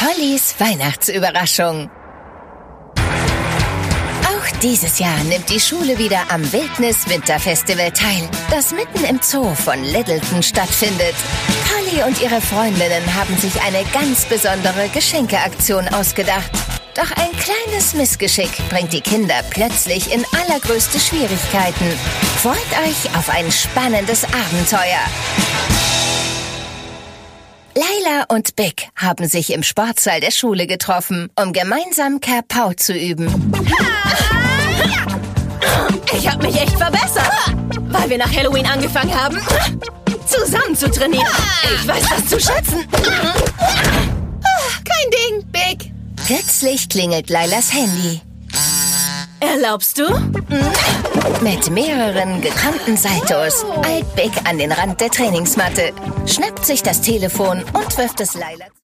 Pollys Weihnachtsüberraschung. Auch dieses Jahr nimmt die Schule wieder am Wildnis-Winterfestival teil, das mitten im Zoo von Littleton stattfindet. Polly und ihre Freundinnen haben sich eine ganz besondere Geschenkeaktion ausgedacht. Doch ein kleines Missgeschick bringt die Kinder plötzlich in allergrößte Schwierigkeiten. Freut euch auf ein spannendes Abenteuer. Laila und Big haben sich im Sportsaal der Schule getroffen, um gemeinsam Kerpau zu üben. Ich habe mich echt verbessert, weil wir nach Halloween angefangen haben, zusammen zu trainieren. Ich weiß das zu schätzen. Kein Ding, Big. Plötzlich klingelt Lailas Handy. Erlaubst du? Mit mehreren gekonnten Saltos eilt Big an den Rand der Trainingsmatte, schnappt sich das Telefon und wirft es Laila